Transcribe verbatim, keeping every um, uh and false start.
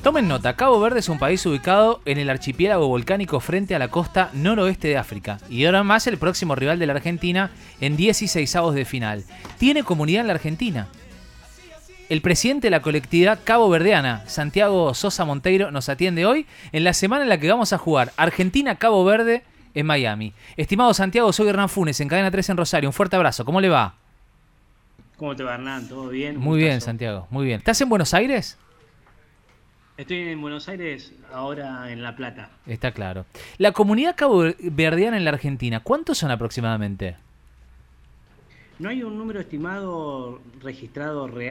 Tomen nota, Cabo Verde es un país ubicado en el archipiélago volcánico frente a la costa noroeste de África. Y ahora más el próximo rival de la Argentina en dieciseisavos de final. Tiene comunidad en la Argentina. El presidente de la colectividad caboverdiana, Santiago Sosa Monteiro, nos atiende hoy en la semana en la que vamos a jugar Argentina-Cabo Verde en Miami. Estimado Santiago, soy Hernán Funes, en Cadena tres en Rosario. Un fuerte abrazo. ¿Cómo le va? ¿Cómo te va, Hernán? ¿Todo bien? Muy bien, Santiago. Muy bien. ¿Estás en Buenos Aires? Estoy en Buenos Aires, ahora en La Plata. Está claro. La comunidad caboverdiana en la Argentina, ¿cuántos son aproximadamente? No hay un número estimado registrado real.